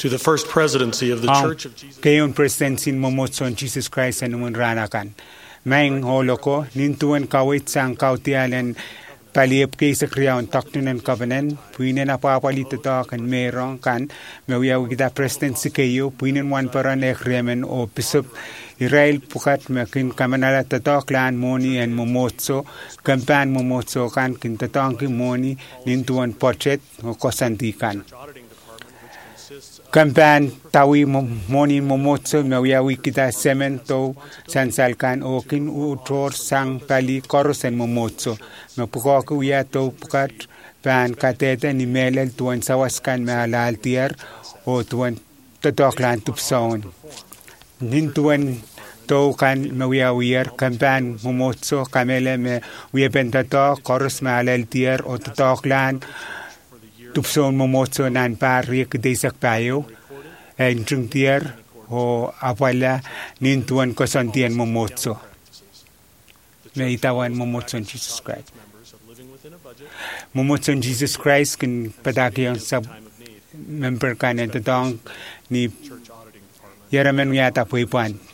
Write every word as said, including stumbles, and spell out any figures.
to the first presidency of the Church of Jesus. Kayon presidency momotson Jesus Christ and munranakan. Maing holoko nintuan kawit sang kautialan paliep kay sa kriyaon taktunan kabanan puinen apapalito to kan merong kan mawiyaw kita presidency kayo puinen wan paran ekremen o pisop Israel pukat makin kamanala tato klan moni and momotso kampan momotso kan kin tatong ki moni nintuan portrait o kosantikan kampan tawi moni momotso mawiyawi kita semento sansalkan o kin utor sang pali korosen momotso mapuko ku ya to pukat pan katete ni melel tuan sawaskan malal tier o tuan tatoklan tupson nintuan to kan mawiyawir kampan momotso kamele me wiepentato koros malal tier o tatoklan tupson momotso nan pari kdesak payo en tier o apala nintuan kosantian momotso meitawan momotso Jesus Christ momotso Jesus Christ kin padakyang sa member kanan tatong ni Yaramen yata puipan